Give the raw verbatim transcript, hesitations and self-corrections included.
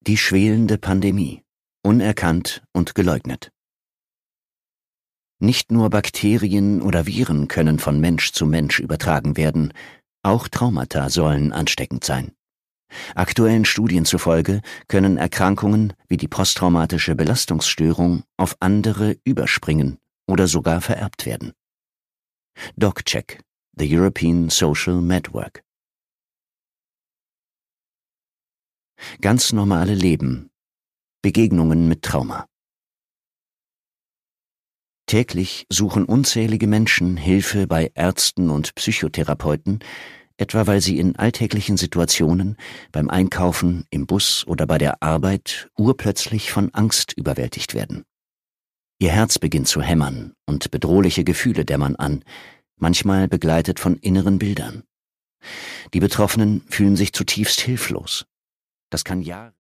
Die schwelende Pandemie. Unerkannt und geleugnet. Nicht nur Bakterien oder Viren können von Mensch zu Mensch übertragen werden, auch Traumata sollen ansteckend sein. Aktuellen Studien zufolge können Erkrankungen wie die posttraumatische Belastungsstörung auf andere überspringen oder sogar vererbt werden. DocCheck, the European Social Network. Ganz normale Leben. Begegnungen mit Trauma. Täglich suchen unzählige Menschen Hilfe bei Ärzten und Psychotherapeuten, etwa weil sie in alltäglichen Situationen, beim Einkaufen, im Bus oder bei der Arbeit urplötzlich von Angst überwältigt werden. Ihr Herz beginnt zu hämmern und bedrohliche Gefühle dämmern an, manchmal begleitet von inneren Bildern. Die Betroffenen fühlen sich zutiefst hilflos. Das kann Jahre